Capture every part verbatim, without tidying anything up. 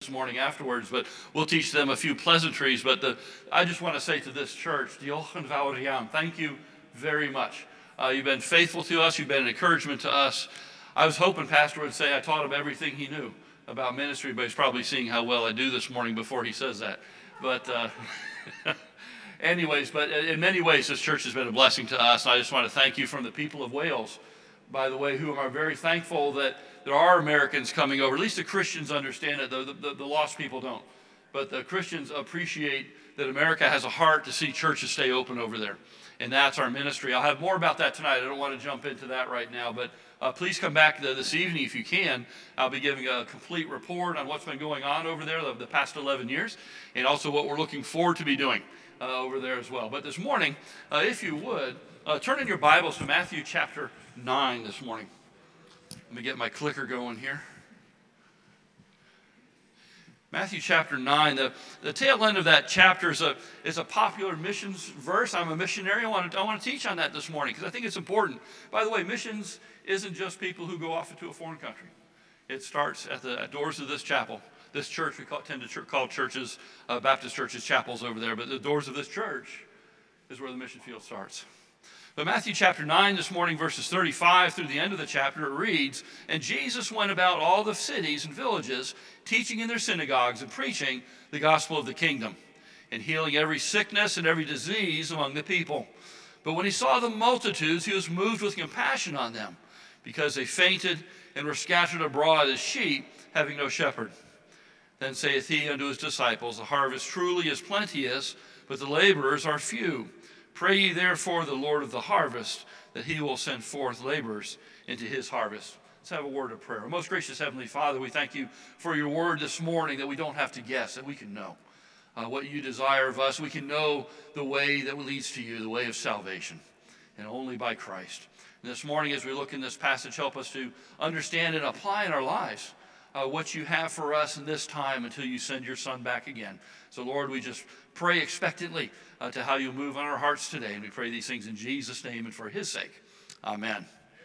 this morning afterwards, but we'll teach them a few pleasantries. But the, I just want to say to this church, thank you very much. Uh, you've been faithful to us. You've been an encouragement to us. I was hoping Pastor would say I taught him everything he knew about ministry, but he's probably seeing how well I do this morning before he says that. But uh, anyways, but in many ways, this church has been a blessing to us. I just want to thank you from the people of Wales, by the way, who are very thankful that there are Americans coming over. At least the Christians understand it. The, the, the lost people don't. But the Christians appreciate that America has a heart to see churches stay open over there. And that's our ministry. I'll have more about that tonight. I don't want to jump into that right now. But uh, please come back this evening if you can. I'll be giving a complete report on what's been going on over there the, the past eleven years, and also what we're looking forward to be doing uh, over there as well. But this morning, uh, if you would, uh, turn in your Bibles to Matthew chapter nine this morning. Let me get my clicker going here. Matthew chapter nine, the, the tail end of that chapter is a, is a popular missions verse. I'm a missionary. I want to, I want to teach on that this morning because I think it's important. By the way, missions isn't just people who go off into a foreign country. It starts at the at doors of this chapel. This church, we call, tend to ch- call churches, uh, Baptist churches, chapels over there, but the doors of this church is where the mission field starts. But Matthew chapter nine this morning, verses thirty-five through the end of the chapter, it reads, "And Jesus went about all the cities and villages, teaching in their synagogues and preaching the gospel of the kingdom, and healing every sickness and every disease among the people. But when he saw the multitudes, he was moved with compassion on them, because they fainted and were scattered abroad as sheep, having no shepherd. Then saith he unto his disciples, The harvest truly is plenteous, but the laborers are few. Pray ye therefore the Lord of the harvest, that he will send forth laborers into his harvest." Let's have a word of prayer. Most gracious Heavenly Father, we thank you for your word this morning, that we don't have to guess, that we can know uh, what you desire of us. We can know the way that leads to you, the way of salvation, and only by Christ. And this morning, as we look in this passage, help us to understand and apply in our lives uh, what you have for us in this time until you send your Son back again. So, Lord, we just pray expectantly uh, to how you move on our hearts today. And we pray these things in Jesus' name and for his sake. Amen.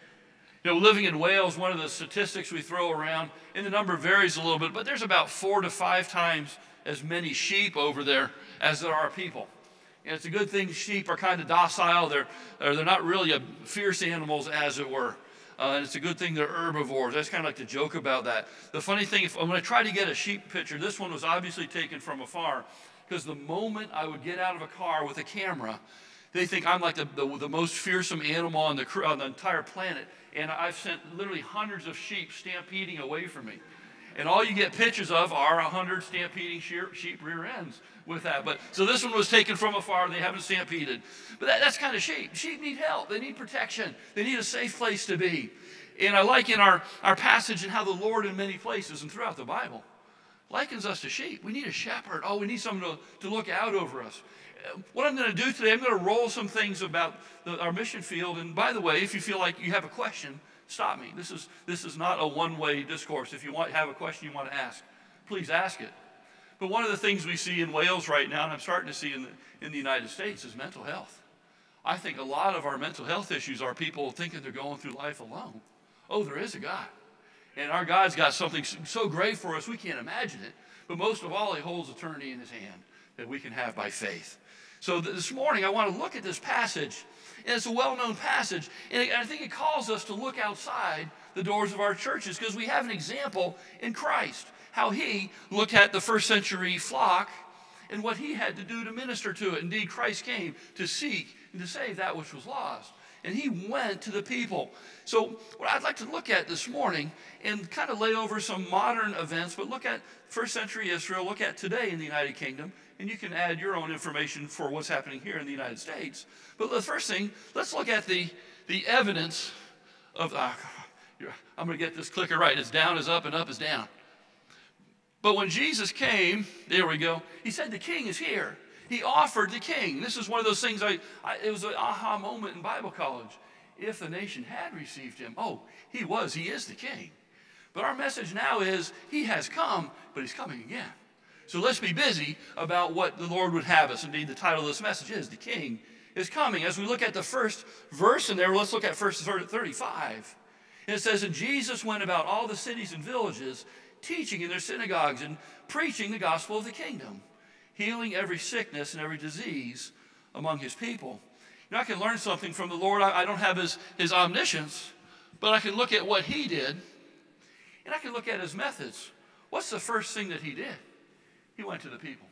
You know, living in Wales, one of the statistics we throw around, and the number varies a little bit, but there's about four to five times as many sheep over there as there are people. And it's a good thing sheep are kind of docile. They're, they're not really a fierce animals, as it were. Uh, and it's a good thing they're herbivores. I just kind of like to joke about that. The funny thing, if, when I try to get a sheep picture, this one was obviously taken from afar, because the moment I would get out of a car with a camera, they think I'm like the, the, the most fearsome animal on the, on the entire planet. And I've sent literally hundreds of sheep stampeding away from me. And all you get pictures of are one hundred stampeding sheep rear ends with that. But so this one was taken from afar. They haven't stampeded. But that, that's kind of sheep. Sheep need help. They need protection. They need a safe place to be. And I like in our, our passage and how the Lord in many places and throughout the Bible likens us to sheep. We need a shepherd. Oh, we need someone to, to look out over us. What I'm going to do today, I'm going to roll some things about the, our mission field. And by the way, if you feel like you have a question, stop me. This is this is not a one-way discourse. If you want have a question you want to ask, please ask it. But one of the things we see in Wales right now, and I'm starting to see in the, in the United States, is mental health. I think a lot of our mental health issues are people thinking they're going through life alone. Oh, there is a God. And our God's got something so great for us, we can't imagine it. But most of all, he holds eternity in his hand that we can have by faith. So this morning, I want to look at this passage, and it's a well-known passage, and I think it calls us to look outside the doors of our churches, because we have an example in Christ, how he looked at the first century flock and what he had to do to minister to it. Indeed, Christ came to seek and to save that which was lost, and he went to the people. So what I'd like to look at this morning and kind of lay over some modern events, but look at first century Israel, look at today in the United Kingdom, and you can add your own information for what's happening here in the United States. But the first thing, let's look at the, the evidence of, uh, I'm going to get this clicker right. It's down is up and up is down. But when Jesus came, there we go, he said the king is here. He offered the king. This is one of those things, I, I it was an aha moment in Bible college. If the nation had received him, oh, he was, he is the king. But our message now is he has come, but he's coming again. So let's be busy about what the Lord would have us. Indeed, the title of this message is The King is Coming. As we look at the first verse in there, let's look at verse thirty-five. And it says, "And Jesus went about all the cities and villages, teaching in their synagogues and preaching the gospel of the kingdom, healing every sickness and every disease among his people. You know, I can learn something from the Lord. I, I don't have his, his omniscience, but I can look at what he did, and I can look at his methods. What's the first thing that he did? He went to the people.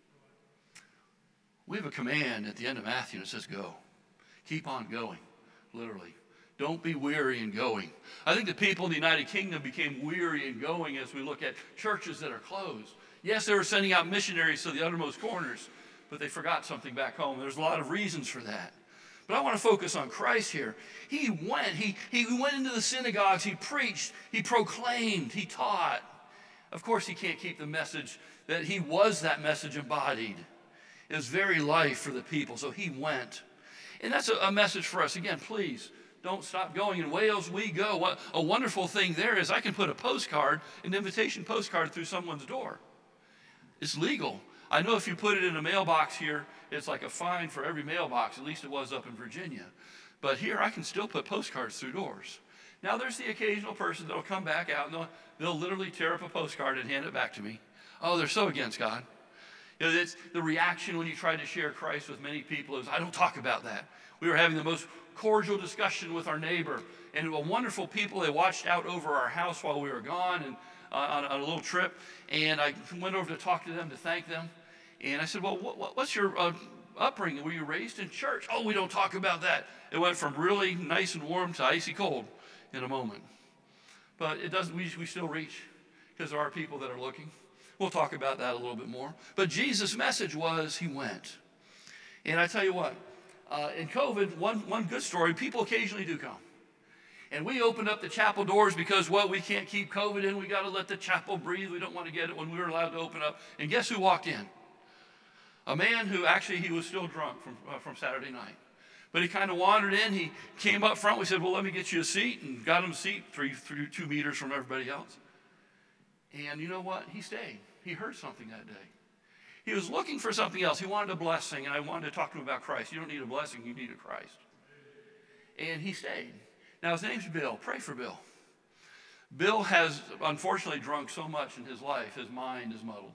We have a command at the end of Matthew that says go. Keep on going, literally. Don't be weary in going. I think the people in the United Kingdom became weary in going as we look at churches that are closed. Yes, they were sending out missionaries to the uttermost corners, but they forgot something back home. There's a lot of reasons for that. But I want to focus on Christ here. He went, he, he went into the synagogues, he preached, he proclaimed, he taught. Of course, he can't keep the message that he was that message embodied. His very life for the people. So he went. And that's a, a message for us. Again, please don't stop going. In Wales, we go. What, a wonderful thing there is I can put a postcard, an invitation postcard through someone's door. It's legal. I know if you put it in a mailbox here, it's like a fine for every mailbox. At least it was up in Virginia. But here I can still put postcards through doors. Now there's the occasional person that'll come back out and they'll, they'll literally tear up a postcard and hand it back to me. Oh, they're so against God. You know, it's the reaction when you try to share Christ with many people is, I don't talk about that. We were having the most cordial discussion with our neighbor, and a wonderful people. They watched out over our house while we were gone and uh, on, on a little trip, and I went over to talk to them to thank them. And I said, well, what, what's your uh, upbringing? Were you raised in church? Oh, we don't talk about that. It went from really nice and warm to icy cold in a moment. But it doesn't. We, we still reach because there are people that are looking. We'll talk about that a little bit more. But Jesus' message was he went. And I tell you what, uh, in COVID, one, one good story, people occasionally do come. And we opened up the chapel doors because, well, we can't keep COVID in. We got to let the chapel breathe. We don't want to get it when we were allowed to open up. And guess who walked in? A man who actually, he was still drunk from, uh, from Saturday night. But he kind of wandered in. He came up front. We said, well, let me get you a seat. And got him a seat three, three, two meters from everybody else. And you know what? He stayed. He heard something that day. He was looking for something else. He wanted a blessing, and I wanted to talk to him about Christ. You don't need a blessing, you need a Christ. And he stayed. Now, his name's Bill. Pray for Bill. Bill has, unfortunately, drunk so much in his life, his mind is muddled.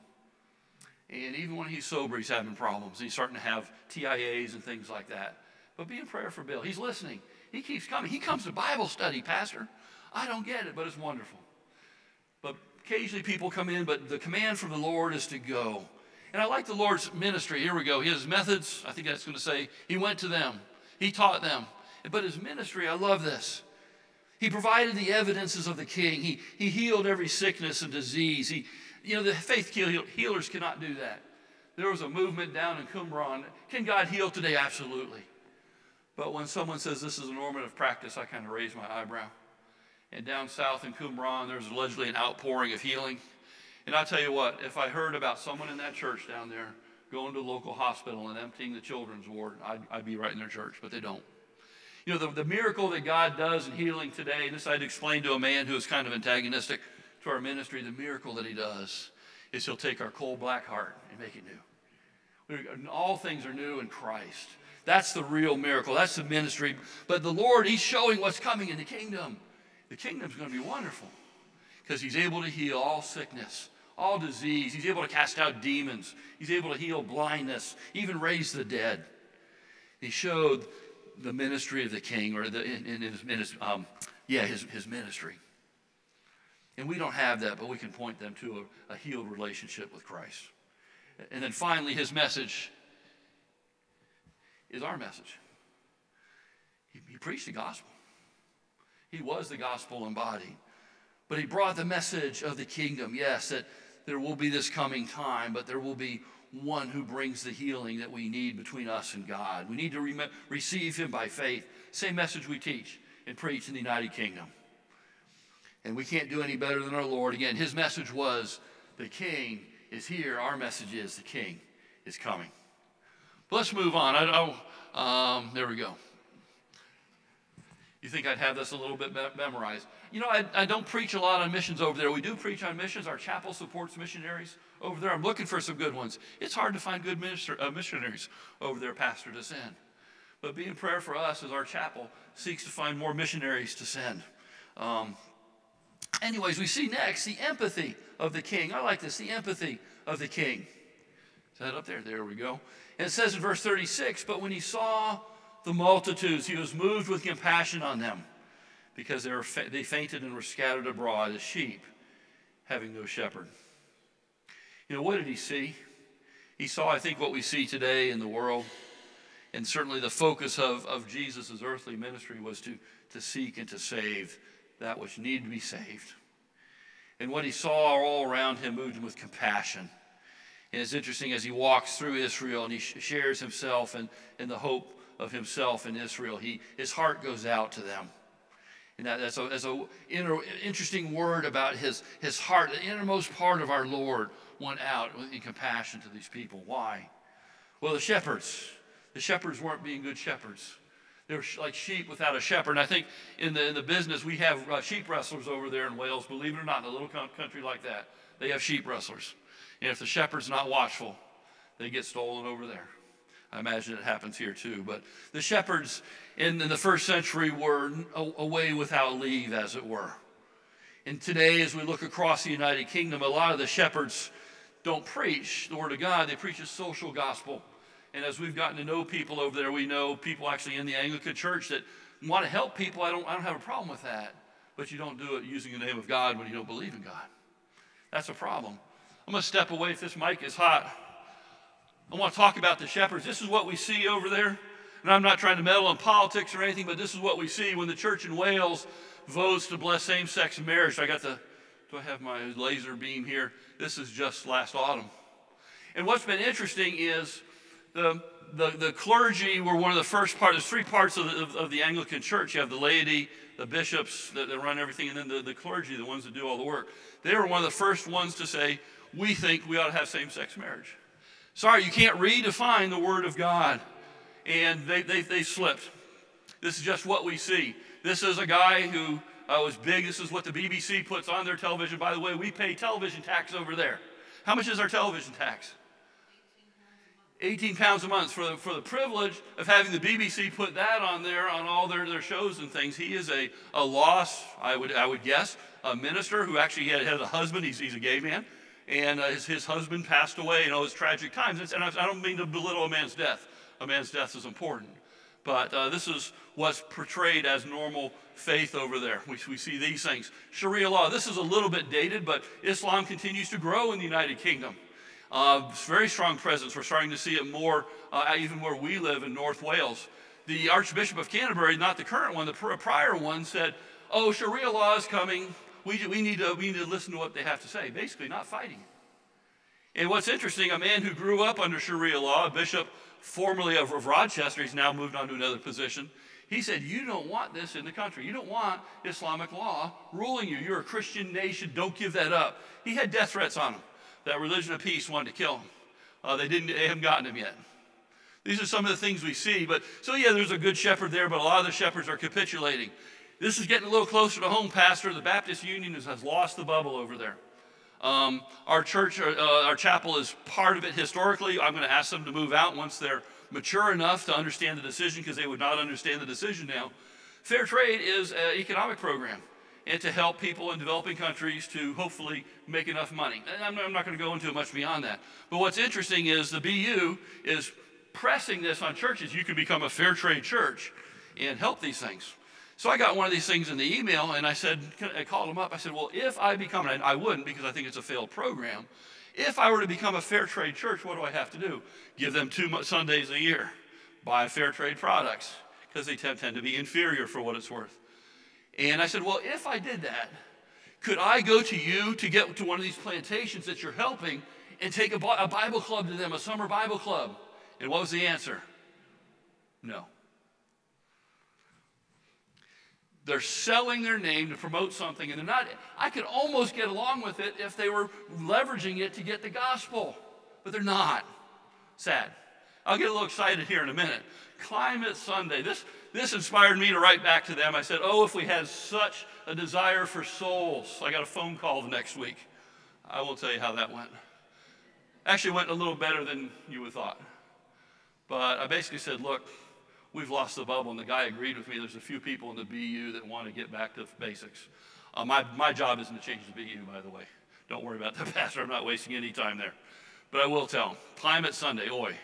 And even when he's sober, he's having problems. He's starting to have T I As and things like that. But be in prayer for Bill. He's listening. He keeps coming. He comes to Bible study, Pastor. I don't get it, but it's wonderful. But occasionally people come in, but the command from the Lord is to go. And I like the Lord's ministry. Here we go. His methods, I think that's going to say, he went to them. He taught them. But his ministry, I love this. He provided the evidences of the king. He, he healed every sickness and disease. He, you know, the faith healers cannot do that. There was a movement down in Qumran. Can God heal today? Absolutely. But when someone says this is a normative practice, I kind of raise my eyebrow. And down south in Qumran, there's allegedly an outpouring of healing. And I'll tell you what, if I heard about someone in that church down there going to a local hospital and emptying the children's ward, I'd, I'd be right in their church, but they don't. You know, the, the miracle that God does in healing today, and this I'd explain to a man who is kind of antagonistic to our ministry, the miracle that he does is he'll take our cold black heart and make it new. We, all things are new in Christ. That's the real miracle. That's the ministry. But the Lord, he's showing what's coming in the kingdom. The kingdom's going to be wonderful because he's able to heal all sickness, all disease. He's able to cast out demons. He's able to heal blindness, even raise the dead. He showed the ministry of the king, or the, in, in his, in his um, yeah, his, his ministry. And we don't have that, but we can point them to a, a healed relationship with Christ. And then finally, his message is our message. He, he preached the gospel. He was the gospel embodied. But he brought the message of the kingdom. Yes, that there will be this coming time, but there will be one who brings the healing that we need between us and God. We need to re- receive him by faith. Same message we teach and preach in the United Kingdom. And we can't do any better than our Lord. Again, his message was the king is here. Our message is the king is coming. But let's move on. I, oh, um, there we go. You think I'd have this a little bit me- memorized? You know, I, I don't preach a lot on missions over there. We do preach on missions. Our chapel supports missionaries over there. I'm looking for some good ones. It's hard to find good minister, uh, missionaries over there, Pastor, to send. But be in prayer for us as our chapel seeks to find more missionaries to send. Um, anyways, we see next the empathy of the king. I like this, the empathy of the king. Is that up there? There we go. And it says in verse thirty-six, but when he saw the multitudes, he was moved with compassion on them, because they, were fa- they fainted and were scattered abroad as sheep, having no shepherd. You know, what did he see? He saw, I think, what we see today in the world. And certainly the focus of, of Jesus' earthly ministry was to, to seek and to save that which needed to be saved. And what he saw all around him moved him with compassion. And it's interesting, as he walks through Israel and he sh- shares himself and, and the hope of himself in Israel, he, his heart goes out to them. And that, that's a, that's a inner, interesting word about his, his heart. The innermost part of our Lord went out in compassion to these people. Why? Well, the shepherds. The shepherds weren't being good shepherds. They were like sheep without a shepherd. And I think in the, in the business, we have uh, sheep wrestlers over there in Wales. Believe it or not, in a little country like that, they have sheep wrestlers. And if the shepherd's not watchful, they get stolen over there. I imagine it happens here too. But the shepherds in, in the first century were away without leave, as it were. And today, as we look across the United Kingdom, a lot of the shepherds don't preach the Word of God. They preach a social gospel. And as we've gotten to know people over there, we know people actually in the Anglican Church that want to help people. I don't, I don't have a problem with that. But you don't do it using the name of God when you don't believe in God. That's a problem. I'm going to step away if this mic is hot. I want to talk about the shepherds. This is what we see over there. And I'm not trying to meddle in politics or anything, but this is what we see when the church in Wales votes to bless same-sex marriage. I got the, do I have my laser beam here? This is just last autumn. And what's been interesting is the, the, the clergy were one of the first parts. There's three parts of the, of, of the Anglican Church. You have the laity, the bishops that, that run everything, and then the, the clergy, the ones that do all the work. They were one of the first ones to say, we think we ought to have same-sex marriage. Sorry, you can't redefine the Word of God. And they, they, they slipped. This is just what we see. This is a guy who uh, was big. This is what the B B C puts on their television. By the way, we pay television tax over there. How much is our television tax? eighteen pounds a month. For the, for the privilege of having the B B C put that on there on all their, their shows and things. He is a, a lost, I would I would guess, a minister who actually had, had a husband. He's, he's a gay man. And uh, his, his husband passed away, you know, it was tragic times. And I, I don't mean to belittle a man's death. A man's death is important. But uh, this is what's portrayed as normal faith over there. We, we see these things. Sharia law, this is a little bit dated, but Islam continues to grow in the United Kingdom. Uh, very strong presence. We're starting to see it more, uh, even where we live in North Wales. The Archbishop of Canterbury, not the current one, the prior one said, oh, Sharia law is coming. We, we, need to, we need to listen to what they have to say. Basically, not fighting it. And what's interesting, a man who grew up under Sharia law, a bishop formerly of, of Rochester, he's now moved on to another position, he said, you don't want this in the country. You don't want Islamic law ruling you. You're a Christian nation. Don't give that up. He had death threats on him. That religion of peace wanted to kill him. Uh, they didn't. They haven't gotten him yet. These are some of the things we see. But so yeah, there's a good shepherd there, but a lot of the shepherds are capitulating. This is getting a little closer to home, Pastor. The Baptist Union has, has lost the bubble over there. Um, our church, uh, our chapel is part of it historically. I'm going to ask them to move out once they're mature enough to understand the decision, because they would not understand the decision now. Fair trade is an economic program, and to help people in developing countries to hopefully make enough money. And I'm, I'm not going to go into much beyond that. But what's interesting is the B U is pressing this on churches. You can become a fair trade church and help these things. So I got one of these things in the email, and I said, I called them up. I said, well, if I become, and I wouldn't because I think it's a failed program. If I were to become a fair trade church, what do I have to do? Give them two Sundays a year, buy fair trade products, because they tend, tend to be inferior for what it's worth. And I said, well, if I did that, could I go to you to get to one of these plantations that you're helping and take a, a Bible club to them, a summer Bible club? And what was the answer? No. They're selling their name to promote something, and they're not. I could almost get along with it if they were leveraging it to get the gospel, but they're not. Sad. I'll get a little excited here in a minute. Climate Sunday. This, this inspired me to write back to them. I said, oh, if we had such a desire for souls. I got a phone call the next week. I will tell you how that went. Actually, went a little better than you would have thought. But I basically said, look, we've lost the bubble, and the guy agreed with me. There's a few people in the B U that want to get back to basics. Uh, my, my job isn't to change the B U, by the way. Don't worry about that, Pastor. I'm not wasting any time there. But I will tell them. Climate Sunday, oi.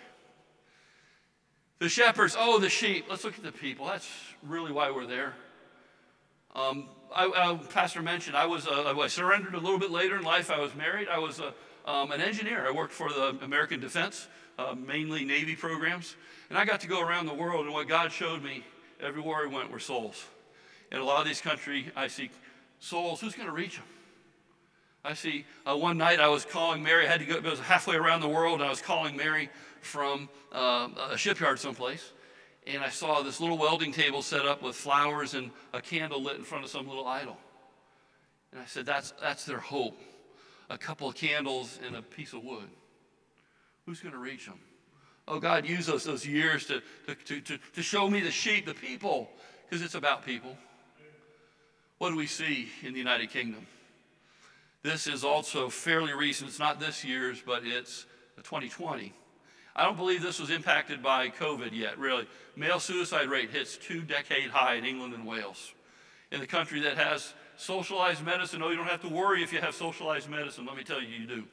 The shepherds, oh, the sheep. Let's look at the people. That's really why we're there. Um, I, I, Pastor mentioned I was uh, I surrendered a little bit later in life. I was married. I was uh, um, an engineer. I worked for the American Defense, uh, mainly Navy programs. And I got to go around the world, and what God showed me everywhere I went were souls. In a lot of these countries, I see souls. Who's going to reach them? I see uh, one night I was calling Mary. I had to go, it was halfway around the world, and I was calling Mary from uh, a shipyard someplace. And I saw this little welding table set up with flowers and a candle lit in front of some little idol. And I said, that's, that's their hope. A couple of candles and a piece of wood. Who's going to reach them? Oh, God, use those, those years to, to, to, to show me the sheep, the people, because it's about people. What do we see in the United Kingdom? This is also fairly recent. It's not this year's, but it's twenty twenty. I don't believe this was impacted by COVID yet, really. Male suicide rate hits two-decade high in England and Wales. In the country that has socialized medicine, oh, you don't have to worry if you have socialized medicine. Let me tell you, you do.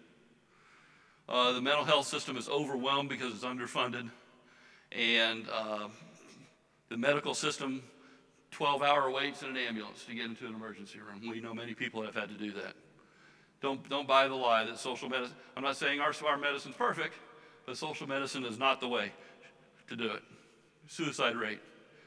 Uh, the mental health system is overwhelmed because it's underfunded. And uh, the medical system, twelve-hour waits in an ambulance to get into an emergency room. We know many people have had to do that. Don't, don't buy the lie that social medicine, I'm not saying our, our medicine's perfect, but social medicine is not the way to do it. Suicide rate.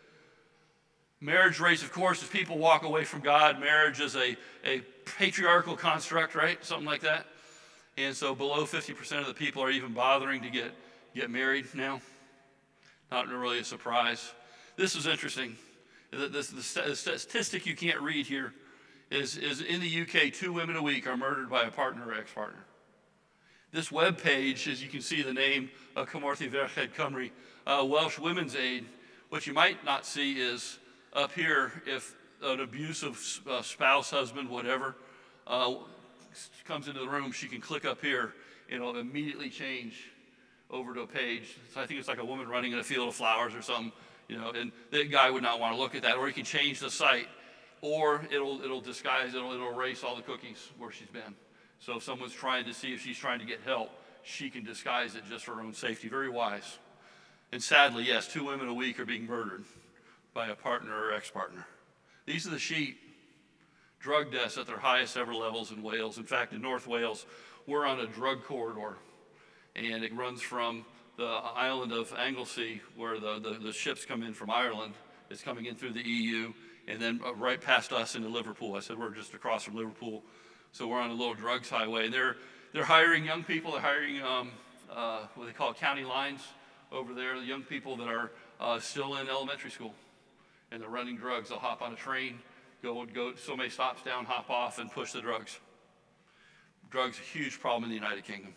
Marriage rates, of course, as people walk away from God, marriage is a, a patriarchal construct, right? Something like that. And so below fifty percent of the people are even bothering to get, get married now. Not really a surprise. This is interesting. This, the, the statistic you can't read here is, is in the U K, two women a week are murdered by a partner or ex-partner. This web page, as you can see the name of Cymorthy Ferched Cymru, uh, Welsh Women's Aid, what you might not see is up here, if an abusive uh, spouse, husband, whatever, uh, comes into the room, she can click up here, and it'll immediately change over to a page. So I think it's like a woman running in a field of flowers or something, you know, and that guy would not want to look at that. Or he can change the site, or it'll it'll disguise, it'll, it'll erase all the cookies where she's been. So if someone's trying to see if she's trying to get help, she can disguise it just for her own safety. Very wise. And sadly, yes, two women a week are being murdered by a partner or ex-partner. These are the sheep. Drug deaths at their highest ever levels in Wales. In fact, in North Wales, we're on a drug corridor, and it runs from the island of Anglesey, where the, the, the ships come in from Ireland. It's coming in through the E U, and then right past us into Liverpool. I said we're just across from Liverpool, so we're on a little drugs highway. And they're, they're hiring young people. They're hiring um, uh, what they call county lines over there, the young people that are uh, still in elementary school, and they're running drugs. They'll hop on a train, go go so many stops down, hop off, and push the drugs. Drugs are a huge problem in the United Kingdom.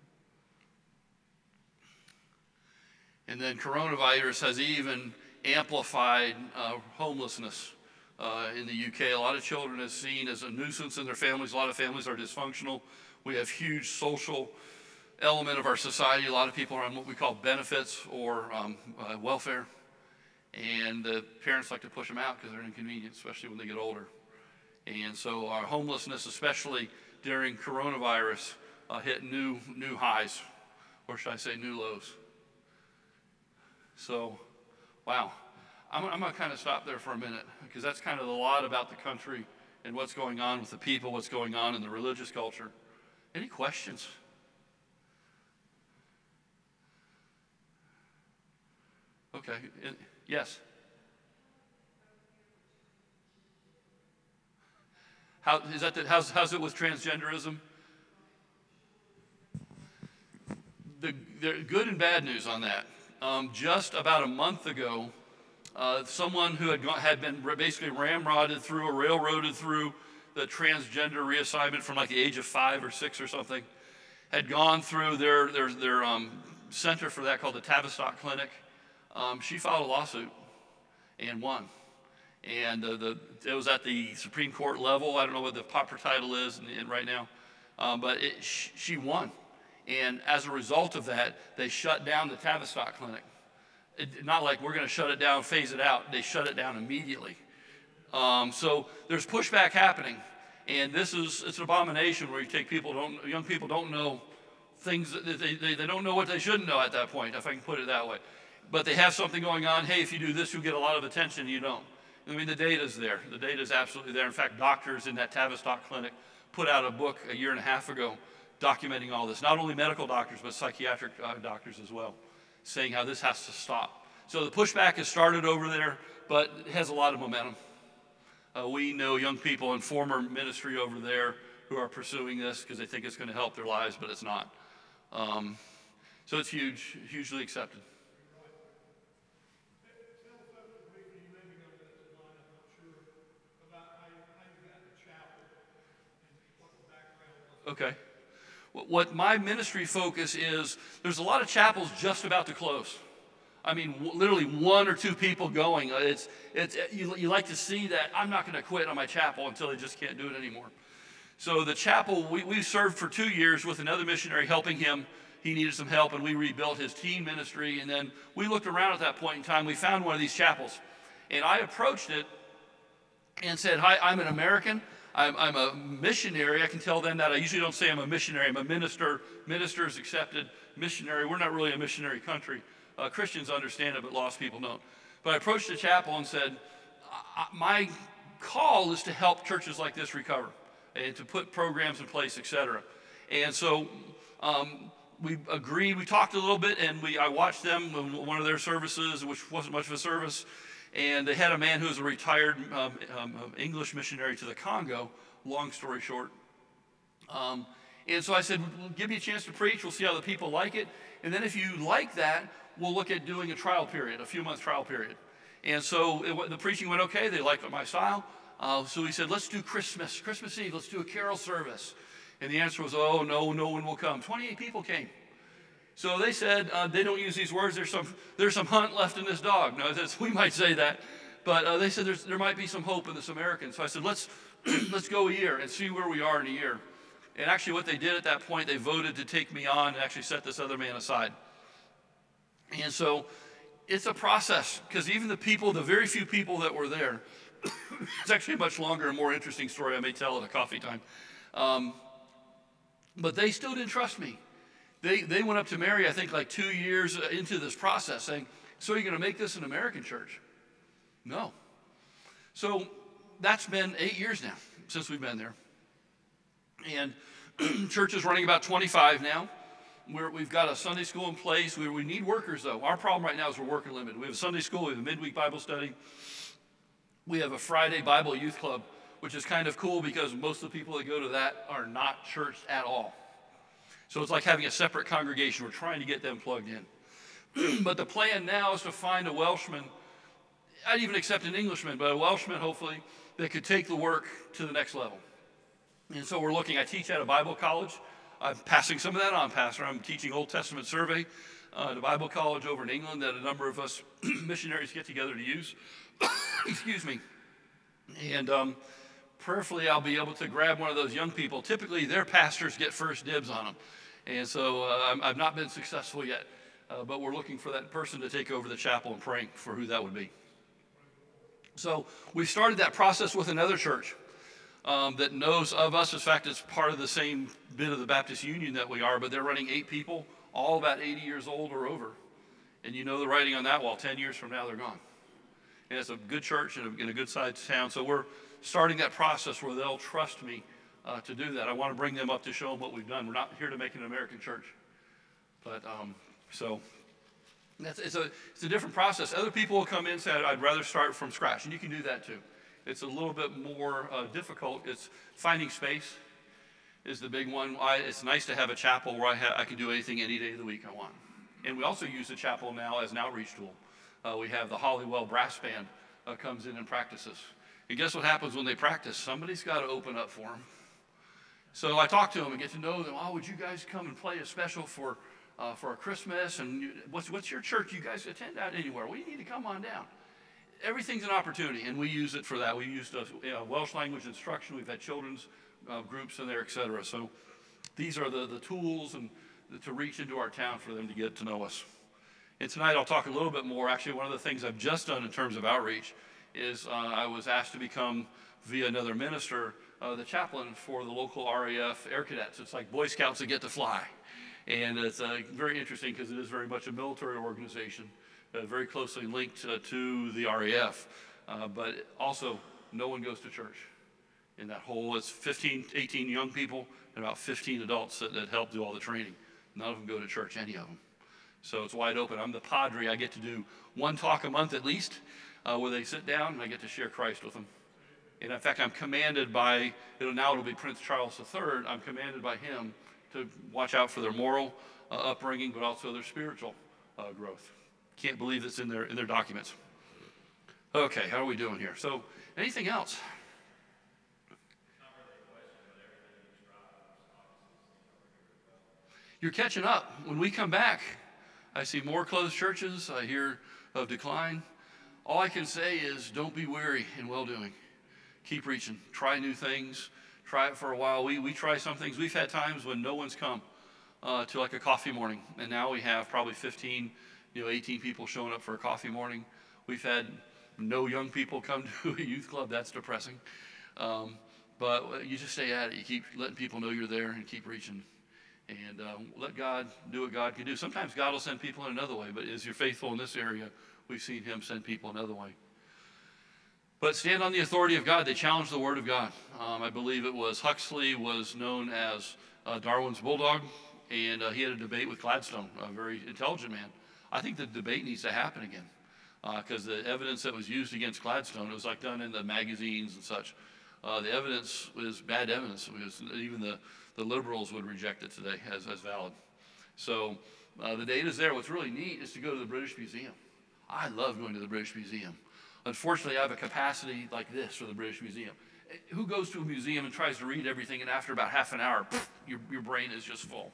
And then coronavirus has even amplified uh, homelessness uh, in the U K. A lot of children are seen as a nuisance in their families. A lot of families are dysfunctional. We have huge social element of our society. A lot of people are on what we call benefits or um, uh, welfare. And the parents like to push them out because they're inconvenient, especially when they get older. And so our homelessness, especially during coronavirus, uh, hit new new highs, or should I say new lows. So, wow. I'm, I'm going to kind of stop there for a minute, because that's kind of a lot about the country and what's going on with the people, what's going on in the religious culture. Any questions? Okay. It, yes. How is that? The, how's how's it with transgenderism? The, the good and bad news on that. Um, just about a month ago, uh, someone who had gone, had been basically ramrodded through or railroaded through the transgender reassignment from like the age of five or six or something, had gone through their their their um, center for that called the Tavistock Clinic. Um, she filed a lawsuit and won. And uh, the, it was at the Supreme Court level. I don't know what the proper title is in, in right now, um, but it, sh- she won. And as a result of that, they shut down the Tavistock Clinic. It, not like we're going to shut it down, phase it out. They shut it down immediately. Um, so there's pushback happening. And this is, it's an abomination where you take people, don't, young people don't know things, that they, they, they don't know what they shouldn't know at that point, if I can put it that way. But they have something going on. Hey, if you do this, you'll get a lot of attention. You don't. I mean, the data's there. The data's absolutely there. In fact, doctors in that Tavistock clinic put out a book a year and a half ago documenting all this. Not only medical doctors, but psychiatric uh, doctors as well, saying how this has to stop. So the pushback has started over there, but it has a lot of momentum. Uh, we know young people in former ministry over there who are pursuing this because they think it's going to help their lives, but it's not. Um, so it's huge, hugely accepted. Okay. What my ministry focus is, there's a lot of chapels just about to close. I mean, w- literally one or two people going. Uh, It's, it's, you, you like to see that. I'm not going to quit on my chapel until they just can't do it anymore. So the chapel, we, we served for two years with another missionary helping him. He needed some help, and we rebuilt his teen ministry. And then we looked around at that point in time. We found one of these chapels. And I approached it and said, hi, I'm an American. I'm, I'm a missionary. I can tell them that. I usually don't say I'm a missionary. I'm a minister. Ministers accepted. Missionary. We're not really a missionary country. Uh, Christians understand it, but lost people don't. But I approached the chapel and said, my call is to help churches like this recover and to put programs in place, et cetera. And so um, we agreed. We talked a little bit, and we I watched them in one of their services, which wasn't much of a service. And they had a man who was a retired um, um, English missionary to the Congo, long story short. Um, and so I said, we'll give you a chance to preach. We'll see how the people like it. And then if you like that, we'll look at doing a trial period, a few months trial period. And so it, the preaching went okay. They liked my style. Uh, so we said, let's do Christmas, Christmas Eve. Let's do a carol service. And the answer was, oh, no, no one will come. twenty-eight people came. So they said, uh, they don't use these words, there's some there's some hunt left in this dog. No, that's, we might say that. But uh, they said there's, there might be some hope in this American. So I said, let's let's go a year and see where we are in a year. And actually what they did at that point, they voted to take me on and actually set this other man aside. And so it's a process, because even the people, the very few people that were there, it's actually a much longer and more interesting story I may tell at a coffee time. Um, but they still didn't trust me. They, they went up to Mary, I think, like two years into this process, saying, so are you going to make this an American church? No. So that's been eight years now since we've been there. And church is running about twenty-five now. We're, we've got a Sunday school in place. We, we need workers, though. Our problem right now is we're worker limited. We have a Sunday school. We have a midweek Bible study. We have a Friday Bible youth club, which is kind of cool because most of the people that go to that are not churched at all. So it's like having a separate congregation. We're trying to get them plugged in. But the plan now is to find a Welshman. I'd even accept an Englishman, but a Welshman, hopefully, that could take the work to the next level. And so we're looking. I teach at a Bible college. I'm passing some of that on, Pastor. I'm teaching Old Testament survey uh, at a Bible college over in England that a number of us missionaries get together to use. Excuse me. And um, prayerfully, I'll be able to grab one of those young people. Typically, their pastors get first dibs on them. And so uh, I've not been successful yet. Uh, but we're looking for that person to take over the chapel and praying for who that would be. So we started that process with another church um, that knows of us. In fact, it's part of the same bit of the Baptist Union that we are, but they're running eight people, all about eighty years old or over. And you know the writing on that wall, ten years from now they're gone. And it's a good church in a, in a good sized town. So we're starting that process where they'll trust me uh, to do that. I want to bring them up to show them what we've done. We're not here to make an American church. But um, so that's, it's, a, it's a different process. Other people will come in and say, I'd rather start from scratch. And you can do that too. It's a little bit more uh, difficult. It's finding space is the big one. I, it's nice to have a chapel where I, ha- I can do anything any day of the week I want. And we also use the chapel now as an outreach tool. Uh, we have the Hollywell Brass Band uh, comes in and practices. And guess what happens when they practice? Somebody's got to open up for them. So I talk to them and get to know them. Oh, would you guys come and play a special for uh, for Christmas? And you, what's what's your church? You guys attend that anywhere? Well, you need to come on down. Everything's an opportunity, and we use it for that. We used uh, you know, Welsh language instruction. We've had children's uh, groups in there, et cetera. So these are the, the tools and the, to reach into our town for them to get to know us. And tonight I'll talk a little bit more. Actually, one of the things I've just done in terms of outreach is uh, I was asked to become, via another minister, uh, the chaplain for the local R A F Air Cadets. It's like Boy Scouts that get to fly. And it's uh, very interesting because it is very much a military organization, uh, very closely linked uh, to the R A F. Uh, but also, no one goes to church. In that whole, it's fifteen, eighteen young people and about fifteen adults that, that help do all the training. None of them go to church, any of them. So it's wide open. I'm the padre. I get to do one talk a month at least, uh, where they sit down and I get to share Christ with them. And in fact, I'm commanded by, it'll, now it'll be Prince Charles the Third, I'm commanded by him to watch out for their moral uh, upbringing, but also their spiritual uh, growth. Can't believe it's in their, in their documents. Okay, how are we doing here? So, anything else? You're catching up. When we come back, I see more closed churches. I hear of decline. All I can say is don't be weary in well-doing. Keep reaching. Try new things. Try it for a while. We we try some things. We've had times when no one's come uh, to like a coffee morning, and now we have probably fifteen, you know, eighteen people showing up for a coffee morning. We've had no young people come to a youth club. That's depressing. Um, but you just stay at it. You keep letting people know you're there and keep reaching. And uh, let God do what God can do. Sometimes God will send people in another way, but as you're faithful in this area, we've seen him send people another way. But stand on the authority of God. They challenge the word of God. Um, I believe it was Huxley was known as uh, Darwin's bulldog, and uh, he had a debate with Gladstone, a very intelligent man. I think the debate needs to happen again because uh, the evidence that was used against Gladstone, it was like done in the magazines and such. Uh, the evidence was bad evidence. It was, even the, the liberals would reject it today as, as valid. So uh, the data's there. What's really neat is to go to the British Museum. I love going to the British Museum. Unfortunately, I have a capacity like this for the British Museum. Who goes to a museum and tries to read everything, and after about half an hour, poof, your, your brain is just full?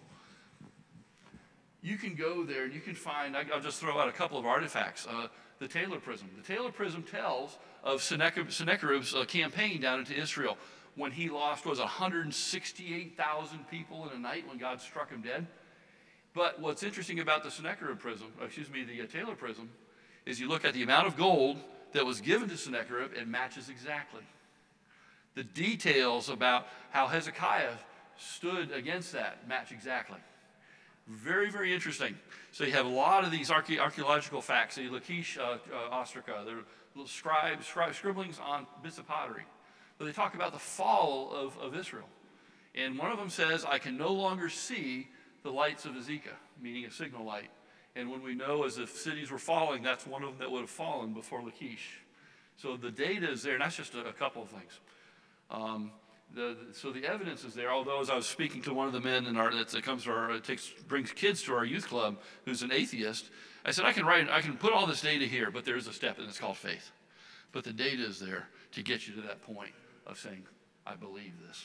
You can go there and you can find, I'll just throw out a couple of artifacts. Uh, the Taylor Prism. The Taylor Prism tells of Sennacherib's uh, campaign down into Israel when he lost, was one hundred sixty-eight thousand people in a night when God struck him dead. But what's interesting about the Sennacherib Prism, excuse me, the uh, Taylor Prism, is you look at the amount of gold that was given to Sennacherib, it matches exactly. The details about how Hezekiah stood against that match exactly. Very, very interesting. So you have a lot of these archae- archaeological facts. The Lachish uh, uh, ostraca, they're little scribes, scribe, scribblings on bits of pottery. But they talk about the fall of, of Israel. And one of them says, I can no longer see the lights of Azekah, meaning a signal light. And when we know as if cities were falling, that's one of them that would have fallen before Lachish. So the data is there, and that's just a, a couple of things. Um, the, the, so the evidence is there. Although as I was speaking to one of the men in our, that comes to our, takes, brings kids to our youth club, who's an atheist, I said, I can write, I can put all this data here, but there's a step, and it's called faith. But the data is there to get you to that point of saying, I believe this.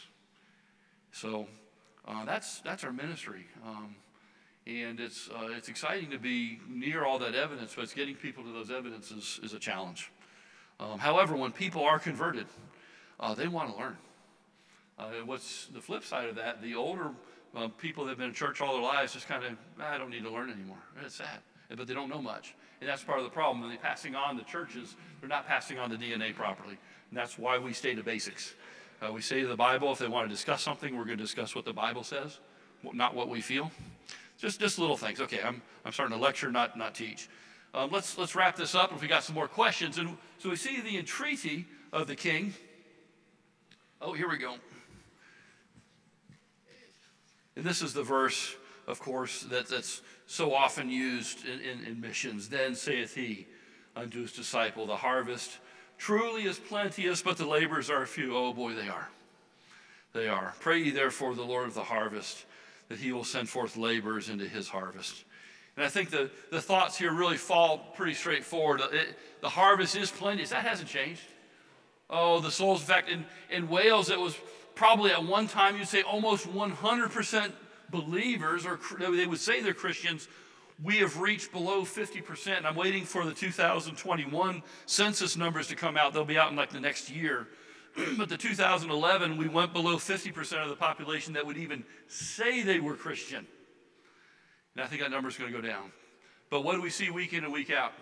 So uh, that's that's our ministry. Um, And it's uh, it's exciting to be near all that evidence, but it's getting people to those evidences is a challenge. Um, however, when people are converted, uh, they want to learn. Uh, what's the flip side of that? The older uh, people that have been in church all their lives just kind of, I don't need to learn anymore. It's sad, but they don't know much. And that's part of the problem. When they're passing on the churches, they're not passing on the D N A properly. And that's why we stay to basics. Uh, we say to the Bible, if they want to discuss something, we're going to discuss what the Bible says, not what we feel. Just just little things. Okay, I'm I'm starting to lecture, not not teach. Um, let's let's wrap this up. If we got some more questions, and so we see the entreaty of the king. Oh, here we go. And this is the verse, of course, that, that's so often used in, in, in missions. Then saith he unto his disciple, the harvest truly is plenteous, but the laborers are few. Oh boy, they are. They are. Pray ye therefore the Lord of the harvest, that he will send forth laborers into his harvest. And I think the, the thoughts here really fall pretty straightforward. It, the harvest is plenteous. That hasn't changed. Oh, the souls. In fact, in, in Wales, it was probably at one time, you'd say almost one hundred percent believers, or they would say they're Christians. We have reached below fifty percent. I'm waiting for the two thousand twenty-one census numbers to come out. They'll be out in like the next year. But the two thousand eleven, we went below fifty percent of the population that would even say they were Christian. And I think that number's going to go down. But what do we see week in and week out?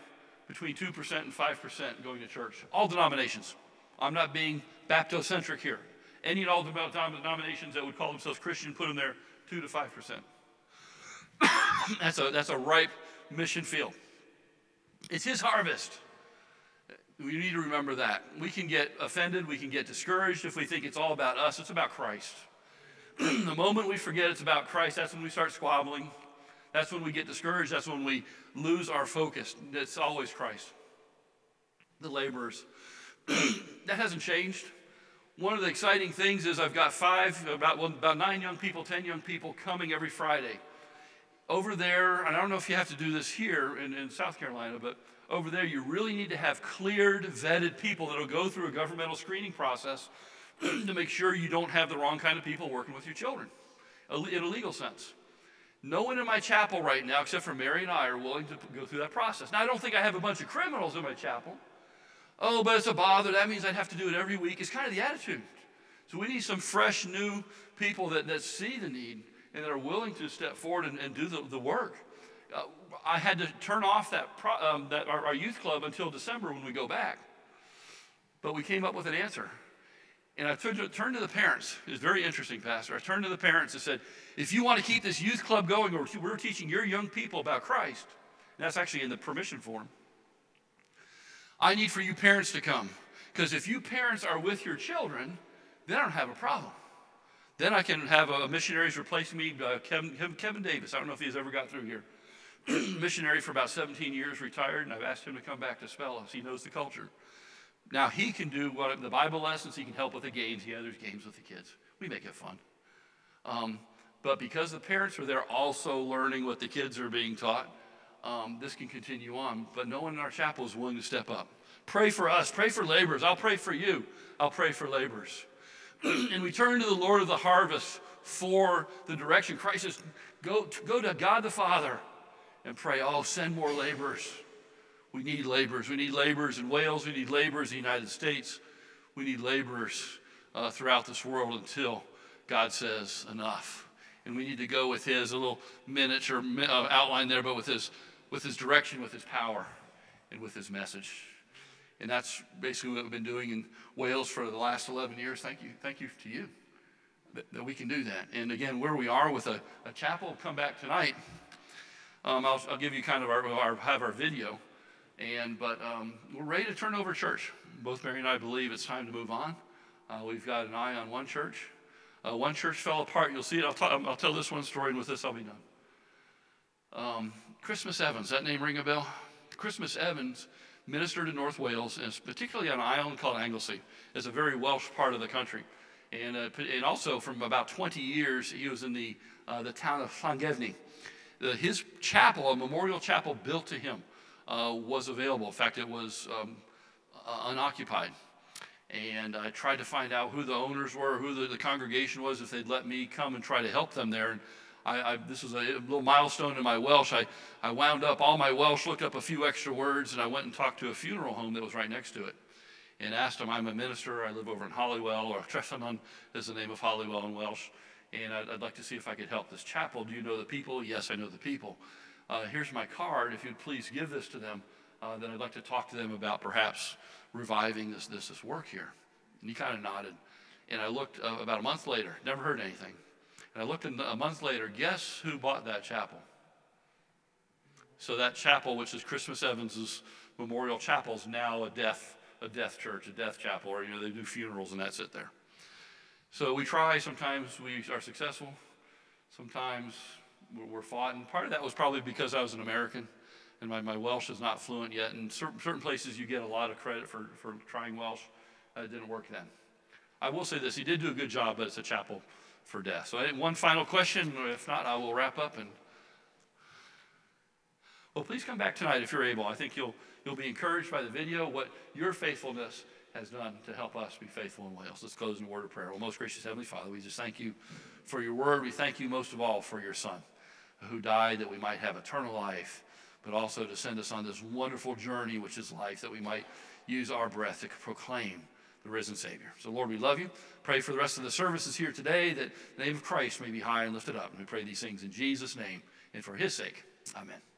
between two percent and five percent going to church. All denominations. I'm not being Baptocentric here. Any and all denominations that would call themselves Christian, put them there, two to five percent. That's a, that's a ripe mission field. It's his harvest. We need to remember that. We can get offended, we can get discouraged if we think it's all about us. It's about Christ. The moment we forget it's about Christ, that's when we start squabbling. That's when we get discouraged. That's when we lose our focus. It's always Christ. The laborers. That hasn't changed. One of the exciting things is I've got five, about, well, about nine young people, ten young people coming every Friday. Over there, and I don't know if you have to do this here in, in South Carolina, but over there you really need to have cleared, vetted people that will go through a governmental screening process to make sure you don't have the wrong kind of people working with your children, in a legal sense. No one in my chapel right now, except for Mary and I, are willing to go through that process. Now, I don't think I have a bunch of criminals in my chapel. Oh, but it's a bother. That means I'd have to do it every week. It's kind of the attitude. So we need some fresh, new people that, that see the need and that are willing to step forward and, and do the, the work. Uh, I had to turn off that, pro, um, that our, our youth club until December when we go back. But we came up with an answer. And I turned to, turned to the parents. It was very interesting, Pastor. I turned to the parents and said, if you want to keep this youth club going, or we're teaching your young people about Christ, and that's actually in the permission form, I need for you parents to come. Because if you parents are with your children, then I don't have a problem. Then I can have a missionaries replace me, uh, Kevin, Kevin Davis. I don't know if he's ever got through here. Missionary for about seventeen years, retired, and I've asked him to come back to spell us. He knows the culture. Now, he can do what, the Bible lessons. He can help with the games. Yeah, there's games with the kids. We make it fun. Um, but because the parents are there also learning what the kids are being taught, um, this can continue on. But no one in our chapel is willing to step up. Pray for us. Pray for laborers. I'll pray for you. I'll pray for laborers. And we turn to the Lord of the harvest for the direction. Christ says, go, go to God the Father and pray, oh, send more laborers. We need laborers. We need laborers in Wales. We need laborers in the United States. We need laborers uh, throughout this world until God says enough. And we need to go with his, a little miniature uh, outline there, but with his, with his direction, with his power, and with his message. And that's basically what we've been doing in Wales for the last eleven years. Thank you. Thank you to you that, that we can do that. And again, where we are with a, a chapel, come back tonight. Um, I'll, I'll give you kind of our, our have our video. And but um, we're ready to turn over church. Both Mary and I believe it's time to move on. Uh, we've got an eye on one church. Uh, one church fell apart. You'll see it. I'll, t- I'll tell this one story, and with this I'll be done. Um, Christmas Evans, that name ring a bell? Christmas Evans ministered in North Wales, and particularly on an island called Anglesey. It's a very Welsh part of the country. And, uh, and also from about twenty years, he was in the, uh, the town of Llangefni. The, his chapel, a memorial chapel built to him, Uh, was available. In fact, it was um, uh, unoccupied. And I tried to find out who the owners were, who the, the congregation was, if they'd let me come and try to help them there. And I, I, this was a little milestone in my Welsh. I, I wound up all my Welsh, looked up a few extra words, and I went and talked to a funeral home that was right next to it and asked them, I'm a minister, I live over in Holywell, or Trefanon is the name of Holywell in Welsh, and I'd, I'd like to see if I could help this chapel. Do you know the people? Yes, I know the people. Uh, here's my card. If you'd please give this to them, uh, then I'd like to talk to them about perhaps reviving this this, this work here. And he kind of nodded. And I looked uh, about a month later, never heard anything. And I looked in the, a month later, guess who bought that chapel? So that chapel, which is Christmas Evans's Memorial Chapel, is now a death, a death church, a death chapel, or you know they do funerals and that's it there. So we try. Sometimes we are successful. Sometimes we're fought, and part of that was probably because I was an American, and my, my Welsh is not fluent yet. In certain, certain places, you get a lot of credit for, for trying Welsh. Uh, it didn't work then. I will say this, he did do a good job, but it's a chapel for death. So I, one final question, if not, I will wrap up. And well, please come back tonight if you're able. I think you'll, you'll be encouraged by the video, what your faithfulness has done to help us be faithful in Wales. Let's close in a word of prayer. Well, most gracious Heavenly Father, we just thank you for your word. We thank you most of all for your Son, who died that we might have eternal life, but also to send us on this wonderful journey, which is life, that we might use our breath to proclaim the risen Savior. So, Lord, we love you. Pray for the rest of the services here today, that the name of Christ may be high and lifted up. And we pray these things in Jesus' name and for his sake. Amen.